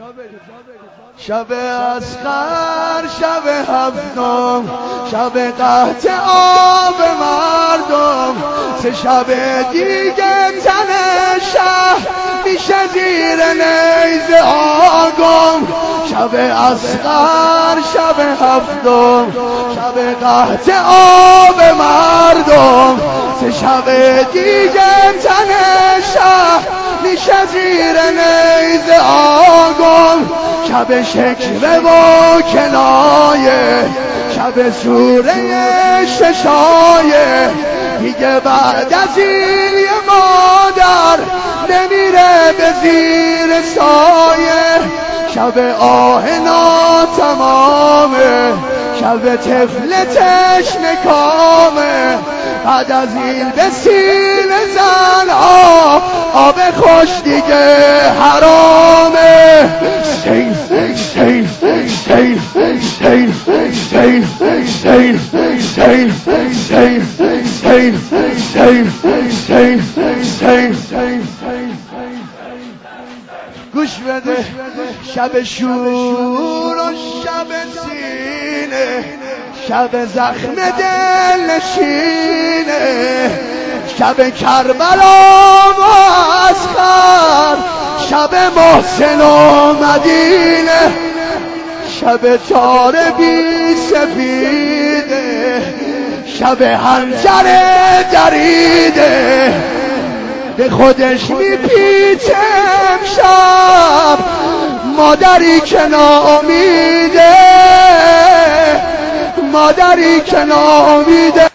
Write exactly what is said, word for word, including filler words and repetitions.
شب اسخر، شب هفتم، شب قحط آب مردم، سه شب دیگه تن شهر میشه زیر نیزه آگم. شب اسخر، شب هفتم، شب قحط آب مردم، سه شب دیگه تن شهر میشه زیر نیزه آگم. شب شکوه و کنایه، شب سوره ششایه، دیگه بعد از این یه مادر نمیره به زیر سایه. شب آه ناتمامه، شب طفل تشنه کامه، بعد از این به سینه زن آب آب خوش دیگه حرامه. سیل سیل سیل سیل سیل سیل سیل سیل سیل سیل سیل سیل. گوش بده، شب شور و شب سینه، شب زخم دل نشینه، شب کربلا و اسخر، شب محسن و مدینه، شب تار بی سفیده، شب هنجر دریده، به خودش میپیچه امشب مادری که ناامیده، مادری که ناامیده.